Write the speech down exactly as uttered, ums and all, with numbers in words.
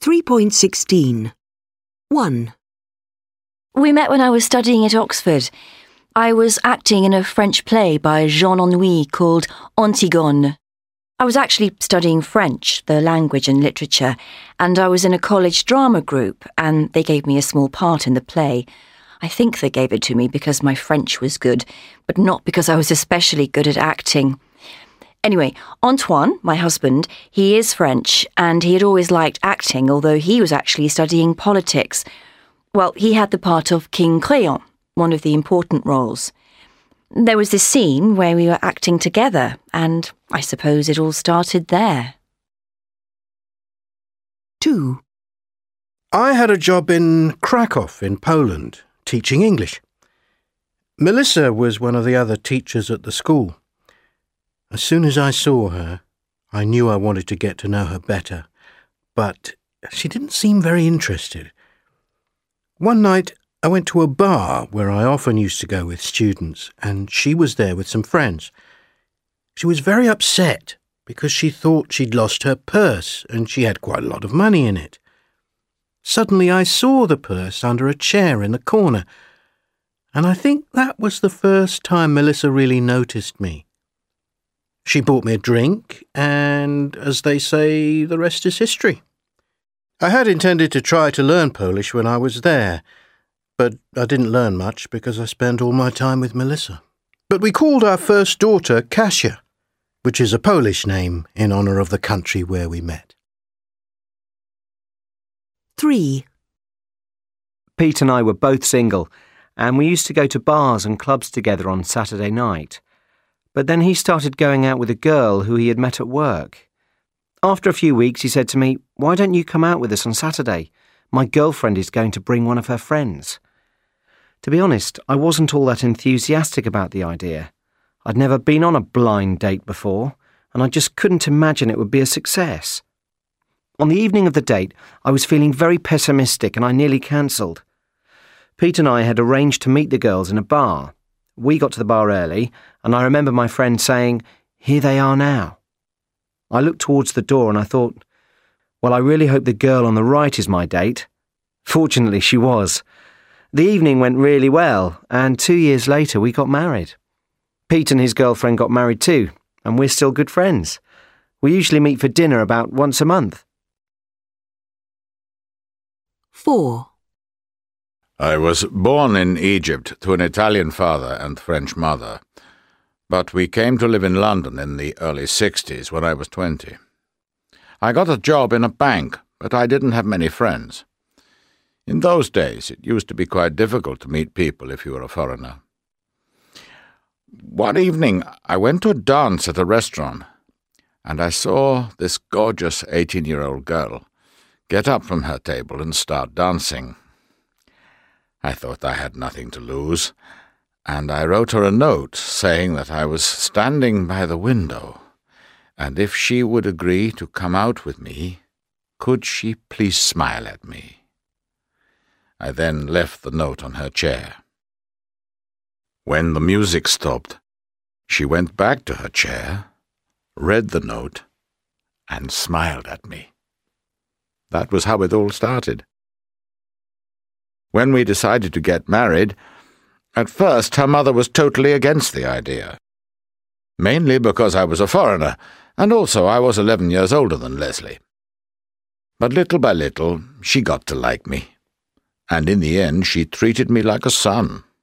three point sixteen. one. We met when I was studying at Oxford. I was acting in a French play by Jean Anouilh called Antigone. I was actually studying French, the language and literature, and I was in a college drama group, and they gave me a small part in the play. I think they gave it to me because my French was good, but not because I was especially good at acting. Anyway, Antoine, my husband, he is French, and he had always liked acting, although he was actually studying politics. Well, he had the part of King Créon, one of the important roles. There was this scene where we were acting together, and I suppose it all started there. two. I had a job in Krakow in Poland, teaching English. Melissa was one of the other teachers at the school. As soon as I saw her, I knew I wanted to get to know her better, but she didn't seem very interested. One night, I went to a bar where I often used to go with students, and she was there with some friends. She was very upset because she thought she'd lost her purse, and she had quite a lot of money in it. Suddenly I saw the purse under a chair in the corner, and I think that was the first time Melissa really noticed me. She bought me a drink, and, as they say, the rest is history. I had intended to try to learn Polish when I was there, but I didn't learn much because I spent all my time with Melissa. But we called our first daughter Kasia, which is a Polish name in honour of the country where we met. three. Pete and I were both single, and we used to go to bars and clubs together on Saturday night. But then he started going out with a girl who he had met at work. After a few weeks, he said to me, "Why don't you come out with us on Saturday? My girlfriend is going to bring one of her friends." To be honest, I wasn't all that enthusiastic about the idea. I'd never been on a blind date before, and I just couldn't imagine it would be a success. On the evening of the date, I was feeling very pessimistic and I nearly cancelled. Pete and I had arranged to meet the girls in a bar. We got to the bar early, and I remember my friend saying, "Here they are now." I looked towards the door and I thought, well, I really hope the girl on the right is my date. Fortunately, she was. The evening went really well, and two years later we got married. Pete and his girlfriend got married too, and we're still good friends. We usually meet for dinner about once a month. four. I was born in Egypt to an Italian father and French mother, but we came to live in London in the early sixties when I was twenty. I got a job in a bank, but I didn't have many friends. In those days, it used to be quite difficult to meet people if you were a foreigner. One evening, I went to a dance at a restaurant, and I saw this gorgeous eighteen-year-old girl get up from her table and start dancing. I thought I had nothing to lose, and I wrote her a note saying that I was standing by the window, and if she would agree to come out with me, could she please smile at me? I then left the note on her chair. When the music stopped, she went back to her chair, read the note, and smiled at me. That was how it all started. When we decided to get married, at first her mother was totally against the idea. Mainly because I was a foreigner, and also I was eleven years older than Leslie. But little by little, she got to like me, and in the end she treated me like a son.